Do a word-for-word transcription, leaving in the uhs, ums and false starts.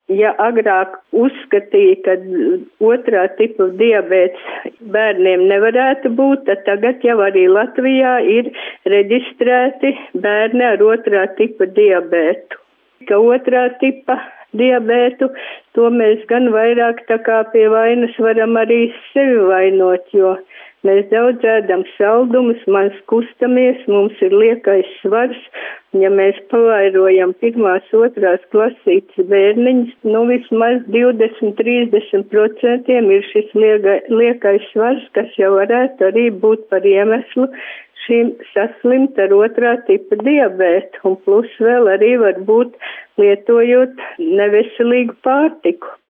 Ja agrāk uzskatīja, ka otrā tipa diabēts bērniem nevarētu būt, tad tagad jau arī Latvijā ir reģistrēti bērni ar otrā tipa diabētu. Ka otrā tipa diabētu, to mēs gan vairāk tā kā pie vainas varam arī sevi vainot, jo mēs daudz ēdam saldumus, maz kustamies, mums ir liekais svars. Ja mēs pavairojam pirmās, otrās klasītes bērniņus, nu vismaz divdesmit līdz trīsdesmit procentiem ir šis liega, liekais svars, kas jau varētu arī būt par iemeslu šim saslimt ar otrā tipa diabētu. Un plus vēl arī var būt lietojot neveselīgu pārtiku.